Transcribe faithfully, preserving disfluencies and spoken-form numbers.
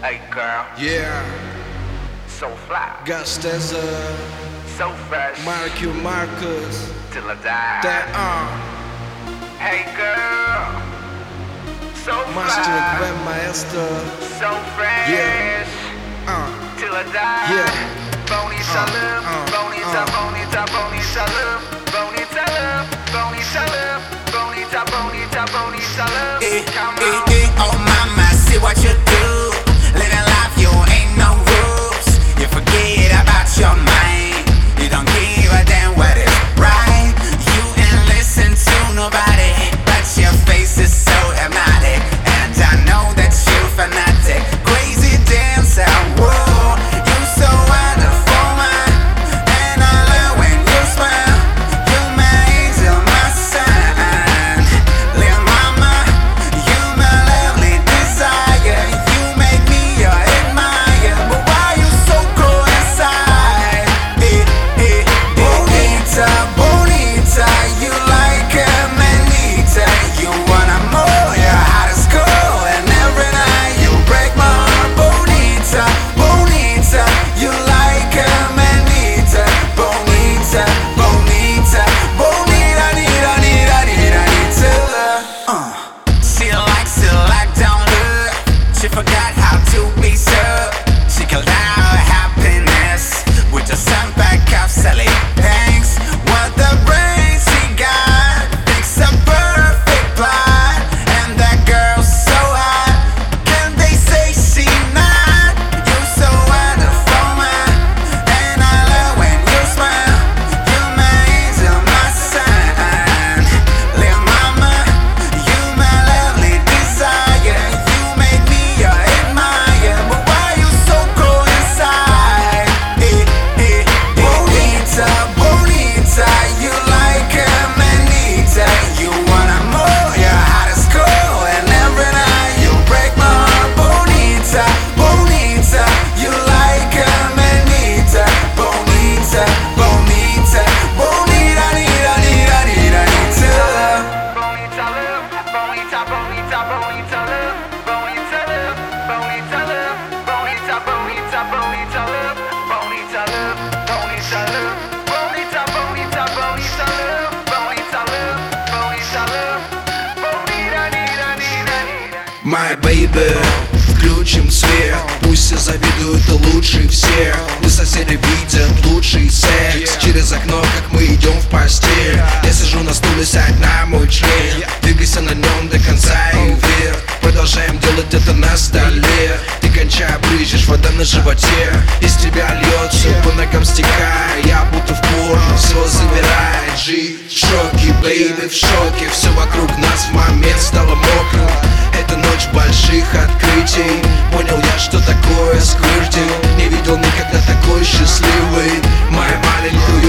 Hey girl, Yeah, so fly, Gasteza, so fresh, Marky Marcus, till I die. that uh, Hey girl, so Master fly, Grand Maestro, so fresh, Yeah. uh, till I die. Yeah. Bonita Uh, love, uh, bonita, uh. bonita, bonita love, bonita love, bonita love, bonita, bonita, bonita love. Eh, Come eh, on. eh, oh mama, see what you do. Living life, you ain't no rules. You forget about your mind. You don't give a damn what is right. You ain't listen to nobody, but your face is so hypnotic. And I know that you fanatic, crazy dancer. Whoa, you so wonderful, man. And I love when you smile. You my angel, my sun. Little mama, you my lovely desire. You make me your admire. But why you so cold inside? Eh, eh, eh, bonita, bonita, you like a manita. You wanna more, you're hot as coal. And every night you break my heart. Bonita, bonita, you like a manita. Bonita, bonita, bonita, nita, nita, nita, nita. Uh. She like, she like down look. She forgot how to be served. She killed out her happiness with a sandbag of silly thanks. What the brain she got makes a perfect plot. And that girl's so hot. Can they say she not? You so wonderful, man. And I love when you smile. You my angel, my sun. Little mama, you my lovely desire. You make me your admire. But why you so cold inside? Eh, eh, eh, bonita, bonita, you like a manita. You wanna more, you're hot as coal. And every night you break my heart. Bonita, bonita, you like a manita. Bonita, bonita, bonita, nita, nita, nita, nita. Bonita love, bonita, bonita, bonita love, bonita love, bonita love, bonita, bonita, bonita love, bonita love, bonita love, bonita, bonita, bonita love, bonita love, bonita love, bonita, nita, nita, nita. My baby, включим свет. Пусть все завидуют, ты лучший всех. Мы соседи видят лучший секс через окно, как мы идем в постель. Я сижу на стуле, сядь на мой член. Двигайся на нем до конца и вверх. Продолжаем делать это на столе. Ты кончай, брызжешь, вода на животе. Из тебя льется, по ногам стекая. Я будто в порно, все забирает. G в шоке, бейби в шоке. Все вокруг нас в момент стало мокрым. Это ночь больших открытий. Понял я, что такое сквиртинг. Не видел никогда такой счастливый. Мою маленькую